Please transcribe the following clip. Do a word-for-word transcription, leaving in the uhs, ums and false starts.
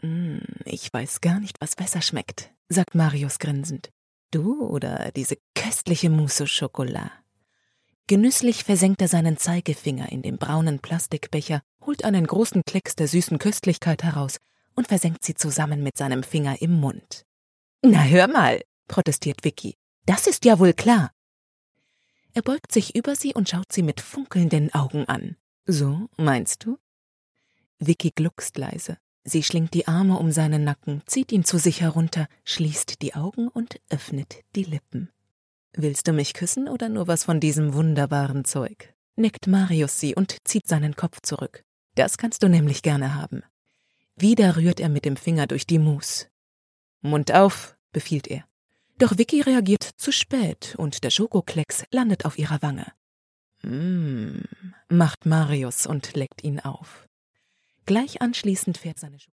Mm, ich weiß gar nicht, was besser schmeckt, sagt Marius grinsend. Du oder diese köstliche Mousse au Chocolat? Genüsslich versenkt er seinen Zeigefinger in den braunen Plastikbecher, holt einen großen Klecks der süßen Köstlichkeit heraus und versenkt sie zusammen mit seinem Finger im Mund. »Na hör mal«, protestiert Vicky, »das ist ja wohl klar.« Er beugt sich über sie und schaut sie mit funkelnden Augen an. »So, meinst du?« Vicky gluckst leise. Sie schlingt die Arme um seinen Nacken, zieht ihn zu sich herunter, schließt die Augen und öffnet die Lippen. »Willst du mich küssen oder nur was von diesem wunderbaren Zeug?« Neckt Marius sie und zieht seinen Kopf zurück. »Das kannst du nämlich gerne haben.« Wieder rührt er mit dem Finger durch die Mousse. »Mund auf«, befiehlt er. Doch Vicky reagiert zu spät und der Schokoklecks landet auf ihrer Wange. »Mmm«, macht Marius und leckt ihn auf. Gleich anschließend fährt seine